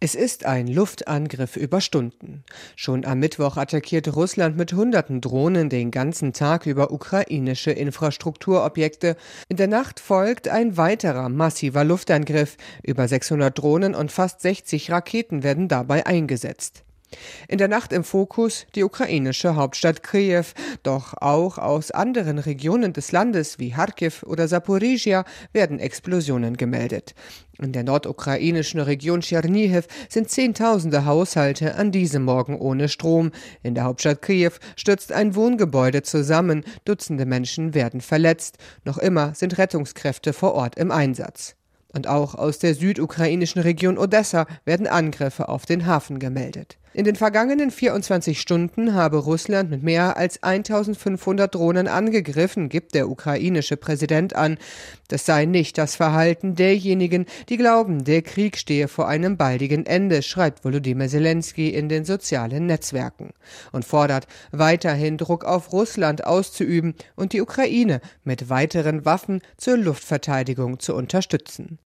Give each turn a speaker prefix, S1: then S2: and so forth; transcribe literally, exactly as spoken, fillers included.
S1: Es ist ein Luftangriff über Stunden. Schon am Mittwoch attackiert Russland mit hunderten Drohnen den ganzen Tag über ukrainische Infrastrukturobjekte. In der Nacht folgt ein weiterer massiver Luftangriff. Über sechshundert Drohnen und fast sechzig Raketen werden dabei eingesetzt. In der Nacht im Fokus die ukrainische Hauptstadt Kiew, doch auch aus anderen Regionen des Landes wie Charkiw oder Saporizhia werden Explosionen gemeldet. In der nordukrainischen Region Tschernihiw sind Zehntausende Haushalte an diesem Morgen ohne Strom. In der Hauptstadt Kiew stürzt ein Wohngebäude zusammen, Dutzende Menschen werden verletzt. Noch immer sind Rettungskräfte vor Ort im Einsatz. Und auch aus der südukrainischen Region Odessa werden Angriffe auf den Hafen gemeldet. In den vergangenen vierundzwanzig Stunden habe Russland mit mehr als eintausendfünfhundert Drohnen angegriffen, gibt der ukrainische Präsident an. Das sei nicht das Verhalten derjenigen, die glauben, der Krieg stehe vor einem baldigen Ende, schreibt Volodymyr Zelensky in den sozialen Netzwerken und fordert, weiterhin Druck auf Russland auszuüben und die Ukraine mit weiteren Waffen zur Luftverteidigung zu unterstützen.